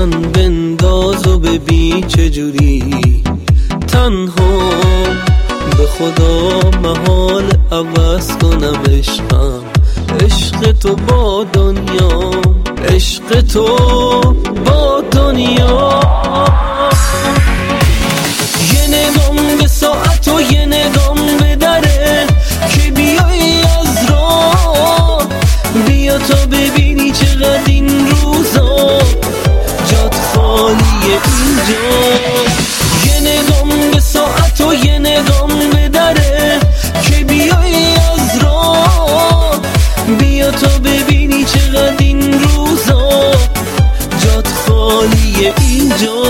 من بنداز و ببین چجوری تنها به خدا محال عوض کنم عشقم، عشق تو با دنیا، عشق تو با دنیا. یه نگام به ساعت و یه نگام به دره که بیایی از راه، بیا تا ببینی چقدر این روزا جات خالیه اینجا. یه نگام به ساعت و یه نگام به دره که بیایی از راه، بیا تا ببینی چقدر این روزا جات خالیه اینجا.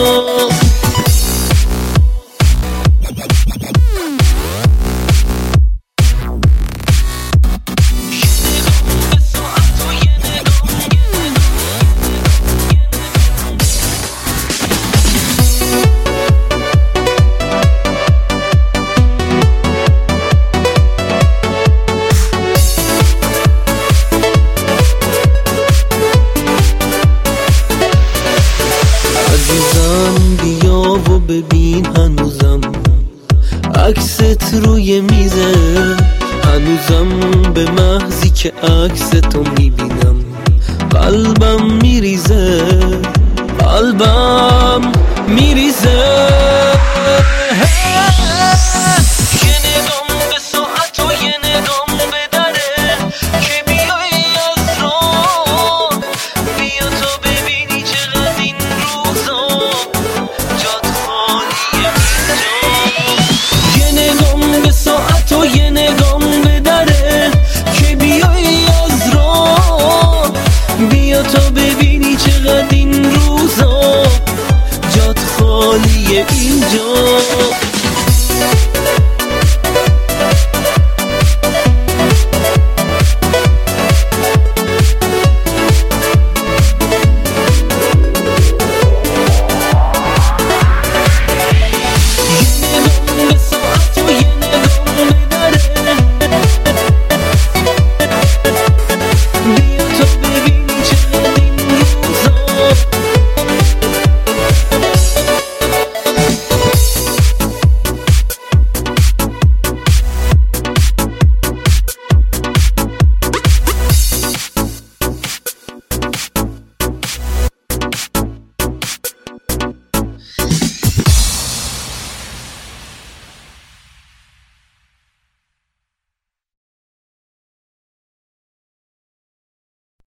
بیا و ببین هنوزم عکست روی میزه، هنوزم به محضی که عکس تو میبینم قلبم میریزه، قلبم